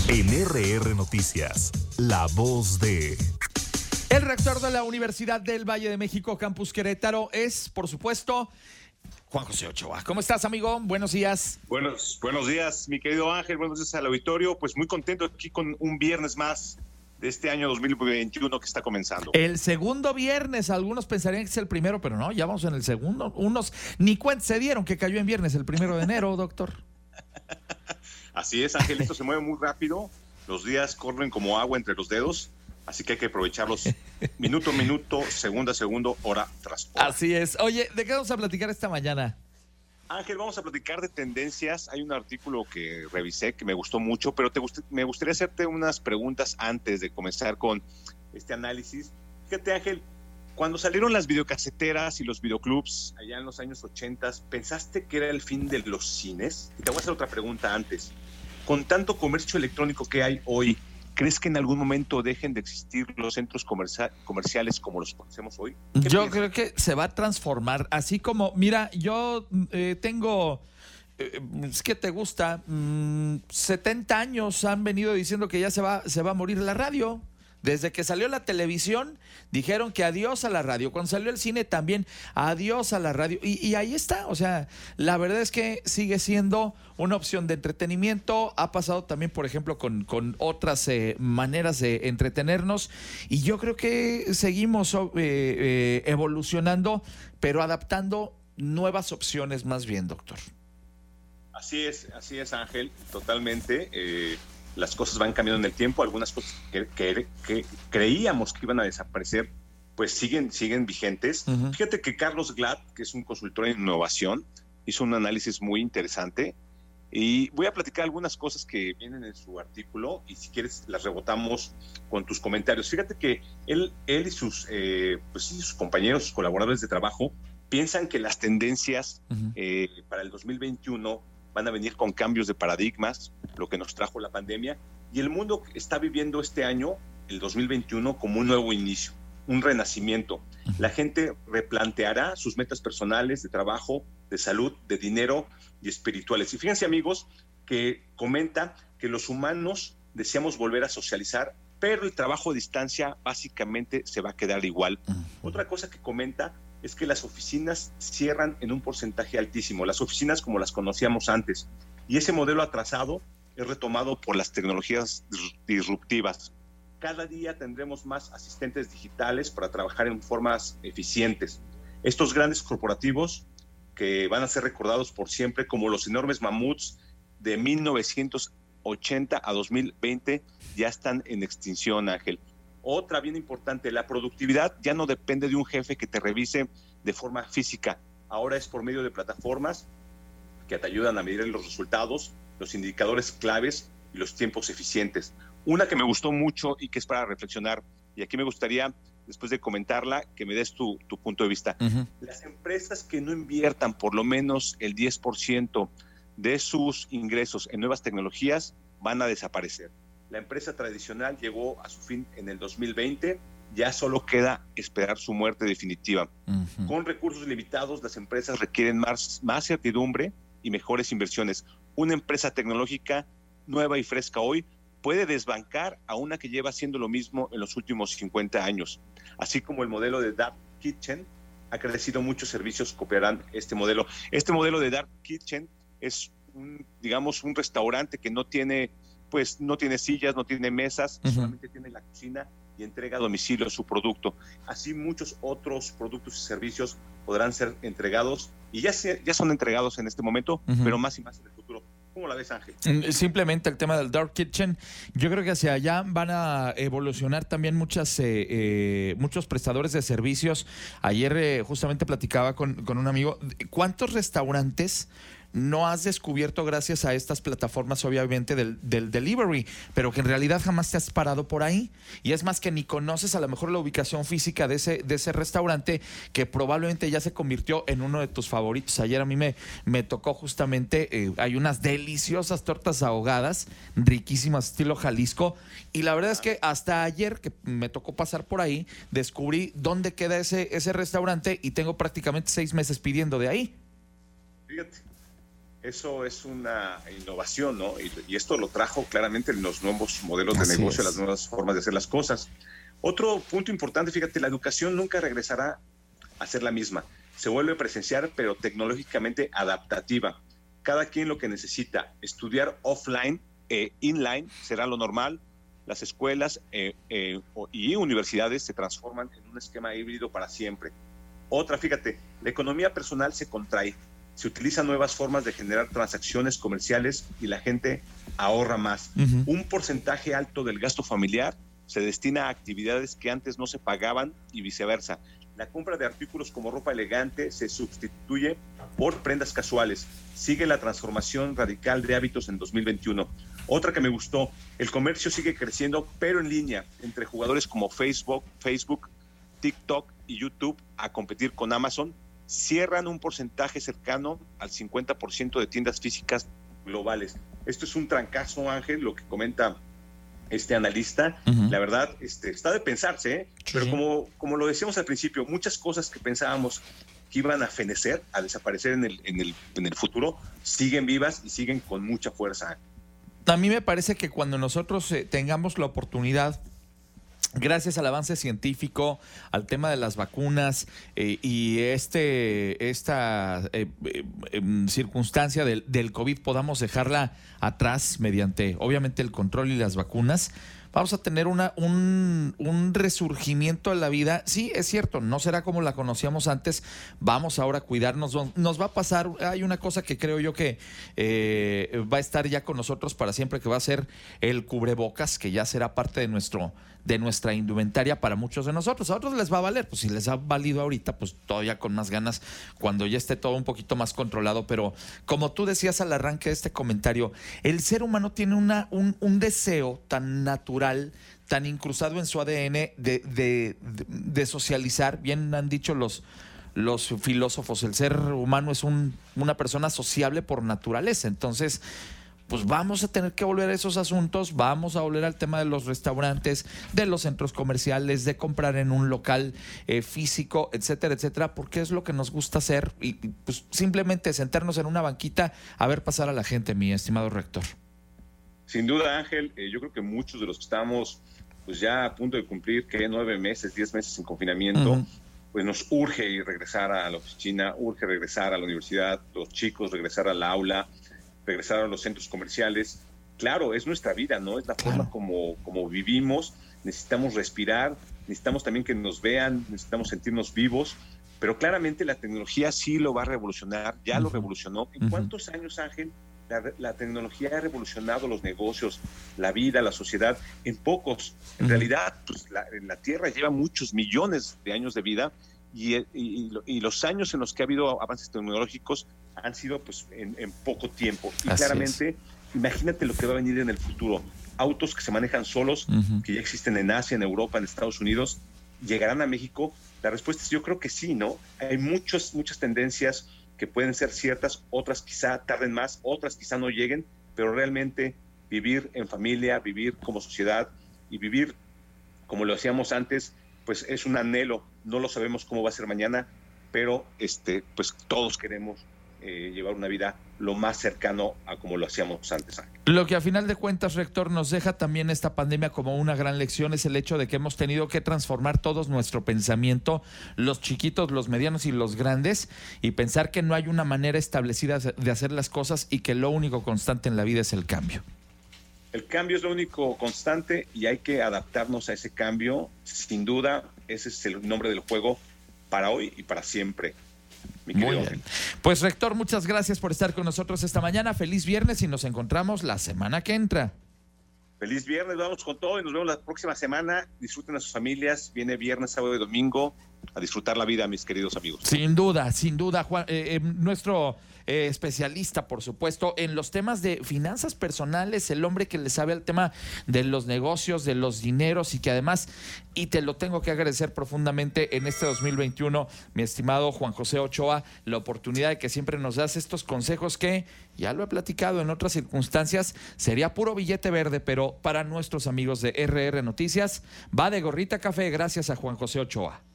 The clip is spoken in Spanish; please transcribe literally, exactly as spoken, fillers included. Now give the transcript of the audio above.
En R R Noticias, la voz de... El rector de la Universidad del Valle de México, Campus Querétaro, es, por supuesto, Juan José Ochoa. ¿Cómo estás, amigo? Buenos días. Buenos, buenos días, mi querido Ángel. Buenos días al auditorio. Pues muy contento aquí con un viernes más de este año dos mil veintiuno que está comenzando. El segundo viernes, algunos pensarían que es el primero, pero no, ya vamos en el segundo. Unos ni cuenta se dieron que cayó en viernes el primero de enero, doctor. Así es, Ángel, esto se mueve muy rápido. Los días corren como agua entre los dedos. Así que hay que aprovecharlos minuto a minuto, segundo a segundo, hora tras hora. Así es. Oye, ¿de qué vamos a platicar esta mañana? Ángel, vamos a platicar de tendencias. Hay un artículo que revisé que me gustó mucho, pero te gust- me gustaría hacerte unas preguntas antes de comenzar con este análisis. Fíjate, Ángel, cuando salieron las videocaseteras y los videoclubs allá en los años ochenta, ¿pensaste que era el fin de los cines? Y te voy a hacer otra pregunta antes. Con tanto comercio electrónico que hay hoy, ¿crees que en algún momento dejen de existir los centros comercial, comerciales como los conocemos hoy? Yo piensas? Creo que se va a transformar, así como, mira, yo eh, tengo, eh, es que te gusta, mmm, setenta años han venido diciendo que ya se va, se va a morir la radio. Desde que salió la televisión, dijeron que adiós a la radio. Cuando salió el cine también, adiós a la radio. Y, y ahí está, o sea, la verdad es que sigue siendo una opción de entretenimiento. Ha pasado también, por ejemplo, con, con otras eh, maneras de entretenernos. Y yo creo que seguimos eh, eh, evolucionando, pero adaptando nuevas opciones más bien, doctor. Así es, así es, Ángel, totalmente. Eh... Las cosas van cambiando en el tiempo, algunas cosas que, que, que creíamos que iban a desaparecer, pues siguen, siguen vigentes. Uh-huh. Fíjate que Carlos Glad, que es un consultor en innovación, hizo un análisis muy interesante y voy a platicar algunas cosas que vienen en su artículo y si quieres las rebotamos con tus comentarios. Fíjate que él, él y sus, eh, pues sí, sus compañeros, sus colaboradores de trabajo, piensan que las tendencias uh-huh. eh, para el dos mil veintiuno van a venir con cambios de paradigmas, lo que nos trajo la pandemia, y el mundo está viviendo este año, el dos mil veintiuno, como un nuevo inicio, un renacimiento. La gente replanteará sus metas personales, de trabajo, de salud, de dinero y espirituales. Y fíjense, amigos, que comenta que los humanos deseamos volver a socializar, pero el trabajo a distancia básicamente se va a quedar igual. Uh-huh. Otra cosa que comenta es que las oficinas cierran en un porcentaje altísimo, las oficinas como las conocíamos antes, y ese modelo atrasado es retomado por las tecnologías disruptivas. Cada día tendremos más asistentes digitales para trabajar en formas eficientes. Estos grandes corporativos que van a ser recordados por siempre como los enormes mamuts de mil novecientos ochenta a dos mil veinte ya están en extinción, Ángel. Otra bien importante, la productividad ya no depende de un jefe que te revise de forma física. Ahora es por medio de plataformas que te ayudan a medir los resultados, los indicadores claves y los tiempos eficientes. Una que me gustó mucho y que es para reflexionar, y aquí me gustaría, después de comentarla, que me des tu, tu punto de vista. Uh-huh. Las empresas que no inviertan por lo menos el diez por ciento de sus ingresos en nuevas tecnologías van a desaparecer. La empresa tradicional llegó a su fin en el dos mil veinte, ya solo queda esperar su muerte definitiva. Uh-huh. Con recursos limitados, las empresas requieren más, más certidumbre y mejores inversiones. Una empresa tecnológica nueva y fresca hoy puede desbancar a una que lleva haciendo lo mismo en los últimos cincuenta años. Así como el modelo de Dark Kitchen, ha crecido muchos servicios que copiarán este modelo. Este modelo de Dark Kitchen es, un, digamos, un restaurante que no tiene... pues no tiene sillas, no tiene mesas, uh-huh. solamente tiene la cocina y entrega a domicilio su producto. Así muchos otros productos y servicios podrán ser entregados y ya, se, ya son entregados en este momento, uh-huh. pero más y más en el futuro. ¿Cómo la ves, Ángel? Simplemente el tema del Dark Kitchen, yo creo que hacia allá van a evolucionar también muchas, eh, eh, muchos prestadores de servicios. Ayer eh, justamente platicaba con, con un amigo, ¿cuántos restaurantes no has descubierto gracias a estas plataformas, obviamente, del, del delivery, pero que en realidad jamás te has parado por ahí? Y es más que ni conoces a lo mejor la ubicación física de ese, de ese restaurante que probablemente ya se convirtió en uno de tus favoritos. Ayer a mí me, me tocó justamente, eh, hay unas deliciosas tortas ahogadas, riquísimas, estilo Jalisco, y la verdad es que hasta ayer que me tocó pasar por ahí, descubrí dónde queda ese, ese restaurante y tengo prácticamente seis meses pidiendo de ahí. Fíjate. Eso es una innovación, ¿no? Y, y esto lo trajo claramente en los nuevos modelos de Así negocio, es. las nuevas formas de hacer las cosas. Otro punto importante, fíjate, la educación nunca regresará a ser la misma. Se vuelve presencial, pero tecnológicamente adaptativa. Cada quien lo que necesita. Estudiar offline e inline será lo normal. Las escuelas eh, eh, y universidades se transforman en un esquema híbrido para siempre. Otra, fíjate, la economía personal se contrae. Se utilizan nuevas formas de generar transacciones comerciales y la gente ahorra más. Uh-huh. Un porcentaje alto del gasto familiar se destina a actividades que antes no se pagaban y viceversa. La compra de artículos como ropa elegante se sustituye por prendas casuales. Sigue la transformación radical de hábitos en dos mil veintiuno. Otra que me gustó, el comercio sigue creciendo, pero en línea, entre jugadores como Facebook, Facebook, TikTok y YouTube a competir con Amazon, cierran un porcentaje cercano al cincuenta por ciento de tiendas físicas globales. Esto es un trancazo, Ángel, lo que comenta este analista. Uh-huh. La verdad, este, está de pensarse, ¿eh? Sí. Pero como, como lo decíamos al principio, muchas cosas que pensábamos que iban a fenecer, a desaparecer en el, en el, en el futuro, siguen vivas y siguen con mucha fuerza. A mí me parece que cuando nosotros eh, tengamos la oportunidad, gracias al avance científico, al tema de las vacunas eh, y este esta eh, eh, eh, circunstancia del, del COVID podamos dejarla atrás mediante, obviamente, el control y las vacunas, vamos a tener una un, un resurgimiento de la vida. Sí, es cierto, no será como la conocíamos antes, vamos ahora a cuidarnos, nos va a pasar, hay una cosa que creo yo que eh, va a estar ya con nosotros para siempre, que va a ser el cubrebocas, que ya será parte de nuestro de nuestra indumentaria para muchos de nosotros. A otros les va a valer, pues si les ha valido ahorita, pues todavía con más ganas cuando ya esté todo un poquito más controlado. Pero como tú decías al arranque de este comentario, el ser humano tiene una, un, un deseo tan natural, tan incrustado en su A D N de, de, de, de socializar. Bien han dicho los, los filósofos, el ser humano es un, una persona sociable por naturaleza. Entonces, pues vamos a tener que volver a esos asuntos, vamos a volver al tema de los restaurantes, de los centros comerciales, de comprar en un local eh, físico, etcétera, etcétera, porque es lo que nos gusta hacer, y pues simplemente sentarnos en una banquita a ver pasar a la gente, mi estimado rector. Sin duda, Ángel, eh, yo creo que muchos de los que estamos pues ya a punto de cumplir, que nueve meses, diez meses en confinamiento, uh-huh. pues nos urge regresar a la oficina, urge regresar a la universidad, los chicos regresar al aula, regresar a los centros comerciales. Claro, es nuestra vida, ¿no? Es la claro. forma como, como vivimos. Necesitamos respirar, necesitamos también que nos vean, necesitamos sentirnos vivos, pero claramente la tecnología sí lo va a revolucionar, ya uh-huh. lo revolucionó. ¿En uh-huh. cuántos años, Ángel, la, la tecnología ha revolucionado los negocios, la vida, la sociedad? En pocos. En uh-huh. realidad, pues, la, la Tierra lleva muchos millones de años de vida, y, y, y los años en los que ha habido avances tecnológicos han sido pues en, en poco tiempo. Y Así claramente, es. Imagínate lo que va a venir en el futuro. Autos que se manejan solos, uh-huh. que ya existen en Asia, en Europa, en Estados Unidos, ¿llegarán a México? La respuesta es yo creo que sí, ¿no? Hay muchos, muchas tendencias que pueden ser ciertas, otras quizá tarden más, otras quizá no lleguen, pero realmente vivir en familia, vivir como sociedad y vivir como lo hacíamos antes, pues es un anhelo. No lo sabemos cómo va a ser mañana, pero este, pues todos queremos eh, llevar una vida lo más cercano a como lo hacíamos antes. Lo que a final de cuentas, rector, nos deja también esta pandemia como una gran lección es el hecho de que hemos tenido que transformar todos nuestro pensamiento, los chiquitos, los medianos y los grandes, y pensar que no hay una manera establecida de hacer las cosas y que lo único constante en la vida es el cambio. El cambio es lo único constante y hay que adaptarnos a ese cambio. Sin duda, ese es el nombre del juego para hoy y para siempre. Mi Muy bien. Pues, rector, muchas gracias por estar con nosotros esta mañana. Feliz viernes y nos encontramos la semana que entra. Feliz viernes, vamos con todo y nos vemos la próxima semana. Disfruten a sus familias. Viene viernes, sábado y domingo a disfrutar la vida, mis queridos amigos. Sin duda, sin duda, Juan. Eh, eh, nuestro eh, especialista, por supuesto, en los temas de finanzas personales, el hombre que le sabe al tema de los negocios, de los dineros y que además, y te lo tengo que agradecer profundamente en este dos mil veintiuno, mi estimado Juan José Ochoa, la oportunidad de que siempre nos das estos consejos que, ya lo he platicado en otras circunstancias, sería puro billete verde, pero para nuestros amigos de R R Noticias, va de gorrita café gracias a Juan José Ochoa.